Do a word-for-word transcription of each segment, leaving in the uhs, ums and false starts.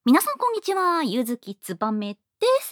皆さんこんにちは、ゆずきつばめです。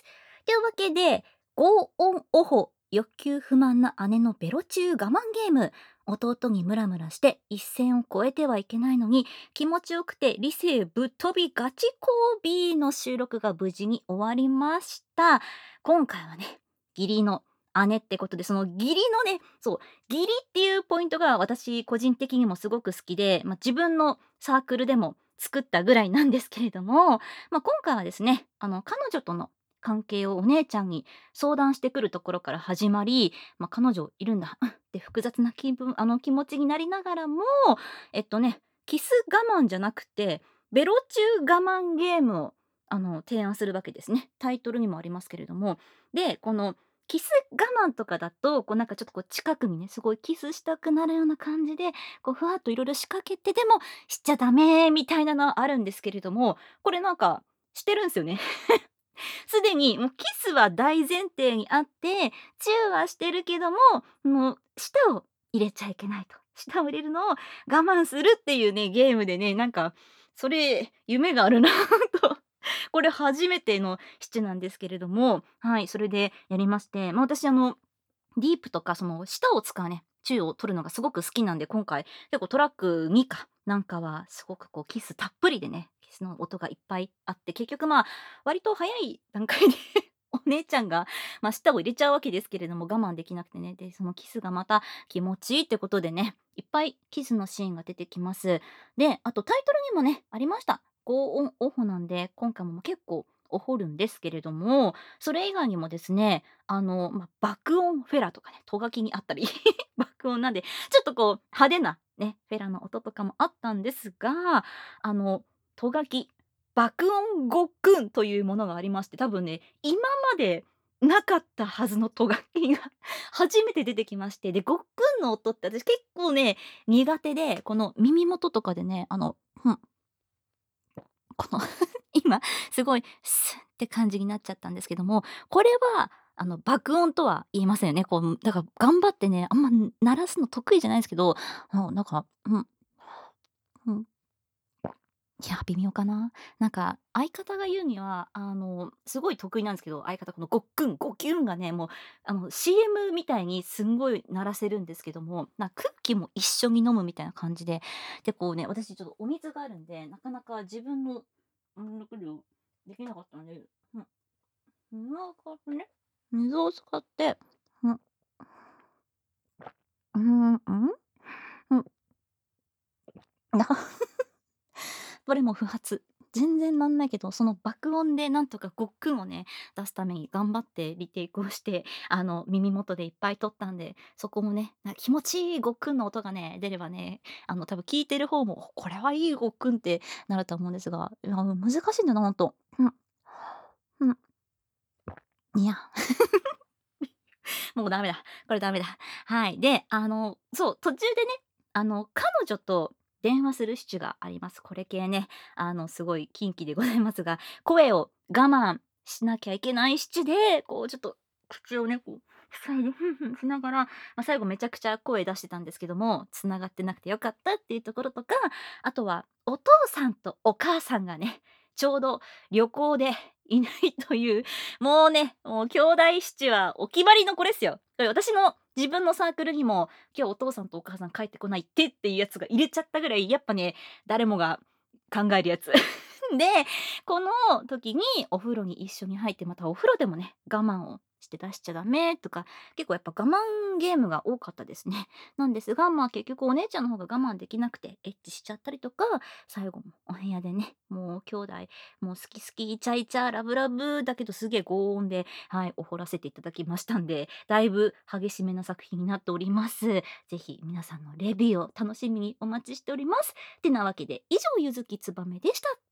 というわけで、ごおんおほ、欲求不満な姉のベロ中我慢ゲーム。弟にムラムラして一線を越えてはいけないのに、気持ちよくて理性ぶっ飛びガチ交尾の収録が無事に終わりました。今回はね、義理の姉ってことで、その義理のね、そう、義理っていうポイントが私個人的にもすごく好きで、まあ、自分のサークルでも作ったぐらいなんですけれども、まあ、今回はですね、あの彼女との関係をお姉ちゃんに相談してくるところから始まり、まあ、彼女いるんだうんって複雑な気分あの気持ちになりながらも、えっとね、キス我慢じゃなくてベロ中我慢ゲームをあの提案するわけですね。タイトルにもありますけれども、でこのキス我慢とかだとこうなんかちょっとこう近くにねすごいキスしたくなるような感じでこうふわっといろいろ仕掛けてでもしちゃダメみたいなのはあるんですけれども、これなんかしてるんすよね。すでにもうキスは大前提にあって、チューはしてるけども、もう舌を入れちゃいけないと。舌を入れるのを我慢するっていうね、ゲームでね、なんかそれ夢があるなと。これ初めてのシチュなんですけれども、はい、それでやりまして、ま、私あのディープとかその舌を使うね、チューを取るのがすごく好きなんで、今回結構トラックにかなんかはすごくこうキスたっぷりでね、キスの音がいっぱいあって、結局まあ、割と早い段階でお姉ちゃんが、ま、舌を入れちゃうわけですけれども、我慢できなくてね。で、そのキスがまた気持ちいいってことでね、いっぱいキスのシーンが出てきます。で、あとタイトルにもね、ありました。ごおんおほなんで、今回も結構お掘るんですけれども、それ以外にもですね、あの、ま、爆音フェラとかね、ト書きにあったり、爆音なんで、ちょっとこう派手なね、フェラの音とかもあったんですが、あの、ト書き、爆音ごっくんというものがありまして、多分ね、今までなかったはずのト書きが初めて出てきまして、で、ごっくんの音って私結構ね、苦手で、この耳元とかでね、あの、ふんこの今すごいスッって感じになっちゃったんですけども、これはあの爆音とは言いませんよね。こうだから頑張ってね、あんま鳴らすの得意じゃないんですけど、もうなんか、うん、うん、いや微妙かな。なんか相方が言うにはあのすごい得意なんですけど、相方このごっくん、ごきゅんがね、もうあの シーエム みたいにすんごい鳴らせるんですけども、な空気も一緒に飲むみたいな感じで、でこうね、私ちょっとお水があるんで、なかなか自分のうん、だけど、できなかったので、うん、水を使ってね、水を使って、うん、うん、うん、うん、なこれも不発。全然なんないけど、その爆音でなんとかごっくんをね、出すために頑張ってリテイクをして、あの、耳元でいっぱい撮ったんで、そこもね、な気持ちいいごっくんの音がね、出ればね、あの、多分聞いてる方も、これはいいごっくんってなると思うんですが、いや、難しいんだな、ほんと。うん、うん、いや。もうダメだ。これダメだ。はい。で、あの、そう、途中でね、あの、彼女と電話するシチュがあります。これ系ね、あの、すごい禁忌でございますが、声を我慢しなきゃいけないシチュで、こうちょっと口をね、こう塞いで、ふんふんしながら、ま、最後めちゃくちゃ声出してたんですけども、繋がってなくて良かったっていうところとか、あとはお父さんとお母さんがね、ちょうど旅行でいないという、もうね、もう兄弟シチュはお決まりの子ですよ。これ私の自分のサークルにも、今日お父さんとお母さん帰ってこないってっていうやつが入れちゃったぐらい、やっぱね、誰もが考えるやつ。で、この時にお風呂に一緒に入って、またお風呂でもね、我慢をして出しちゃダメとか、結構やっぱ我慢ゲームが多かったですね。なんですが、まあ結局お姉ちゃんの方が我慢できなくてエッチしちゃったりとか、最後もお部屋でね、もう兄弟もう好き好き、イチャイチャ、ラブラブだけどすげえ高音で、はい、お掘らせていただきましたんで、だいぶ激しめな作品になっております。ぜひ皆さんのレビューを楽しみにお待ちしております。てなわけで、以上、ゆずきつばめでした。